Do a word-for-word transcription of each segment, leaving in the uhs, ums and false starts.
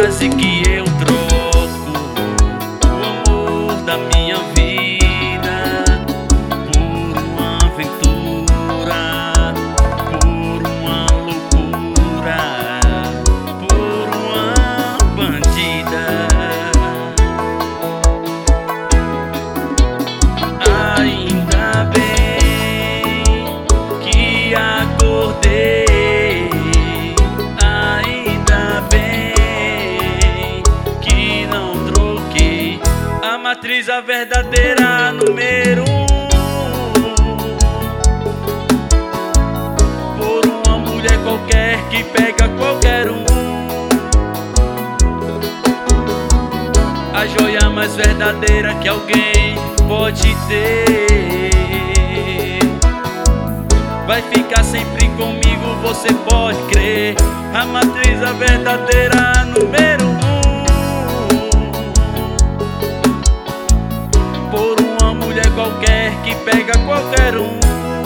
Quase que eu troco o amor da minha vida por uma aventura, por uma loucura, por uma bandida. Ainda bem que acordei. Matriz a verdadeira número um, por uma mulher qualquer que pega qualquer um. A joia mais verdadeira que alguém pode ter. Vai ficar sempre comigo, você pode crer. A matriz a verdadeira número um, qualquer que pega qualquer um.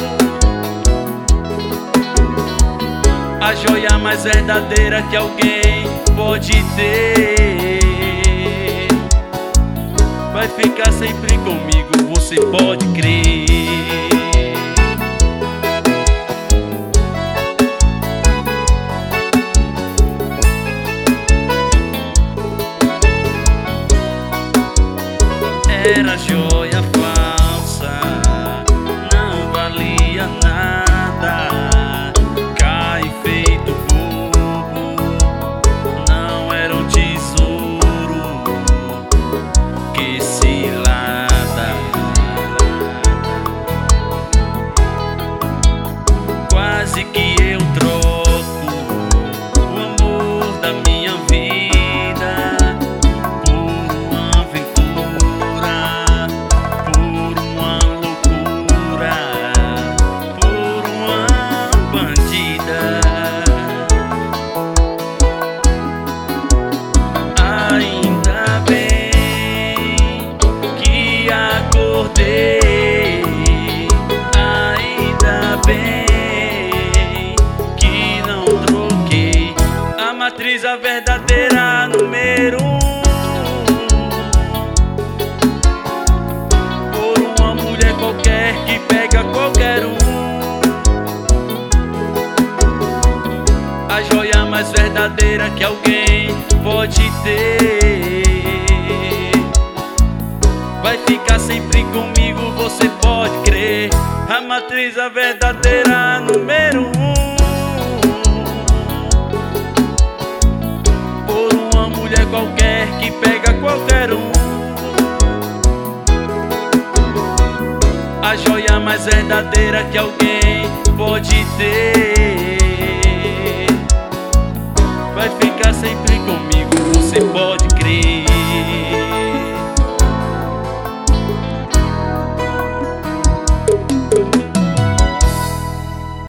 A joia mais verdadeira que alguém pode ter. Vai ficar sempre comigo, você pode crer. Era joia falsa, não valia nada, cai feito bobo, não era um tesouro que cilada. Quase que eu troco o amor da minha vida por uma aventura, por uma loucura, por uma bandida. Ainda bem que acordei. Ainda bem que não troquei a matriz a verdadeira número um por uma mulher qualquer que pega qualquer um. A joia mais verdadeira que alguém pode ter. Vai ficar sempre comigo, você pode crer. A matriz a verdadeira número um por uma mulher qualquer que pega qualquer um. A joia mais verdadeira que alguém pode ter.